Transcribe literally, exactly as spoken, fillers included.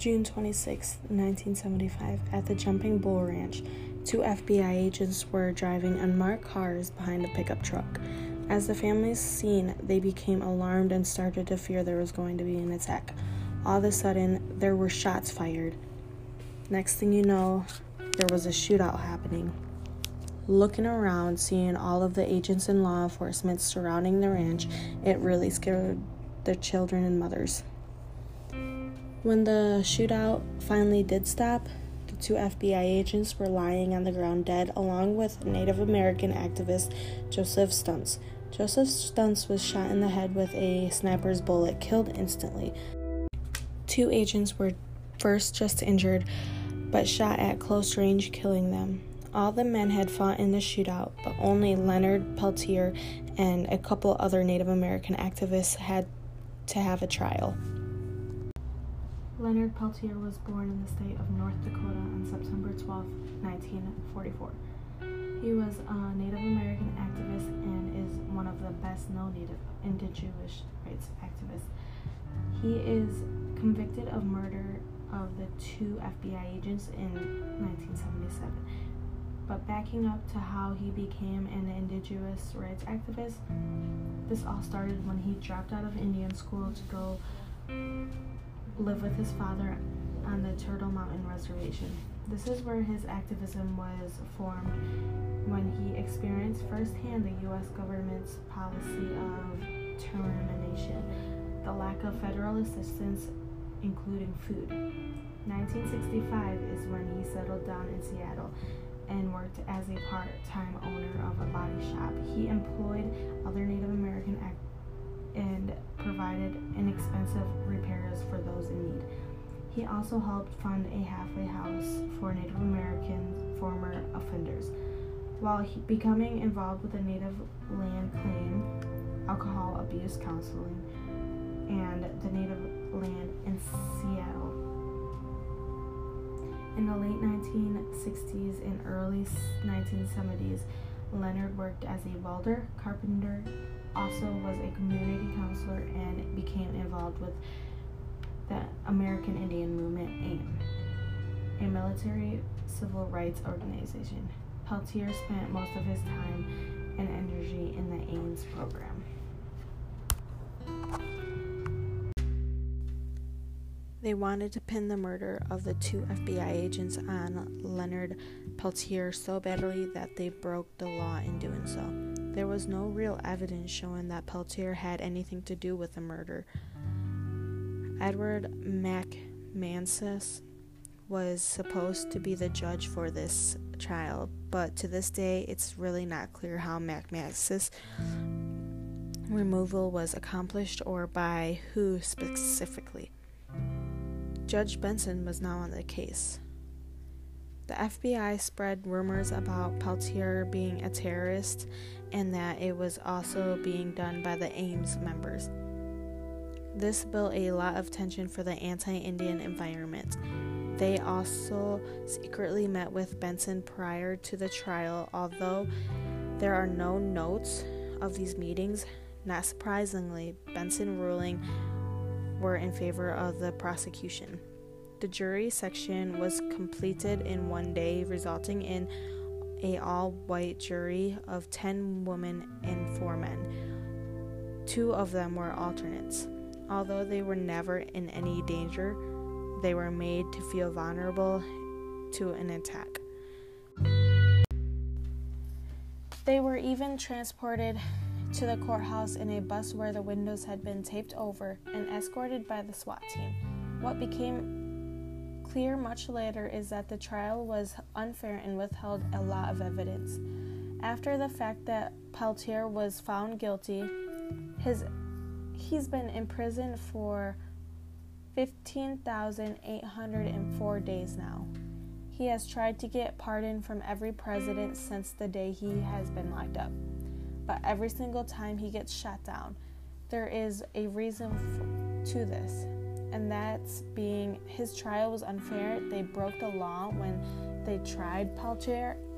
June twenty-sixth, nineteen seventy-five, at the Jumping Bull Ranch, two F B I agents were driving unmarked cars behind a pickup truck. As the families seen, they became alarmed and started to fear there was going to be an attack. All of a sudden, there were shots fired. Next thing you know, there was a shootout happening. Looking around, seeing all of the agents and law enforcement surrounding the ranch, it really scared the children and mothers. When the shootout finally did stop, the two F B I agents were lying on the ground dead, along with Native American activist Joseph Stuntz. Joseph Stuntz was shot in the head with a sniper's bullet, killed instantly. Two agents were first just injured, but shot at close range, killing them. All the men had fought in the shootout, but only Leonard Peltier and a couple other Native American activists had to have a trial. Leonard Peltier was born in the state of North Dakota on September twelfth, nineteen forty-four. He was a Native American activist and is one of the best-known Native Indigenous rights activists. He is convicted of murder of the two F B I agents in nineteen seventy-seven. But backing up to how he became an Indigenous rights activist, this all started when he dropped out of Indian school to go live with his father on the Turtle Mountain Reservation. This is where his activism was formed when he experienced firsthand the U S government's policy of termination, the lack of federal assistance, including food. nineteen sixty-five is when he settled down in Seattle and worked as a part-time owner of a body shop. He employed other Native American activists and provided inexpensive repairs for those in need. He also helped fund a halfway house for Native American former offenders. While he, becoming involved with the Native Land Claim, alcohol abuse counseling, and the Native Land in Seattle. In the late nineteen sixties and early nineteen seventies, Leonard worked as a welder, carpenter, also was a community counselor, and became involved with the American Indian Movement, A I M, a military civil rights organization. Peltier spent most of his time and energy in the A I M's program. They wanted to pin the murder of the two F B I agents on Leonard Peltier so badly that they broke the law in doing so. There was no real evidence showing that Peltier had anything to do with the murder. Edward McManus was supposed to be the judge for this trial, but to this day, it's really not clear how McManus' removal was accomplished or by who specifically. Judge Benson was now on the case. The F B I spread rumors about Peltier being a terrorist and that it was also being done by the A I M's members. This built a lot of tension for the anti-Indian environment. They also secretly met with Benson prior to the trial, although there are no notes of these meetings. Not surprisingly, Benson ruling were in favor of the prosecution. The jury section was completed in one day, resulting in an all-white jury of ten women and four men. Two of them were alternates. Although they were never in any danger, they were made to feel vulnerable to an attack. They were even transported to the courthouse in a bus where the windows had been taped over and escorted by the SWAT team. What became clear much later is that the trial was unfair and withheld a lot of evidence. After the fact that Peltier was found guilty, his he's been in prison for fifteen thousand eight hundred four days now. He has tried to get pardon from every president since the day he has been locked up. But every single time he gets shot down, there is a reason for, to this, and that's being his trial was unfair. They broke the law when they tried Peltier,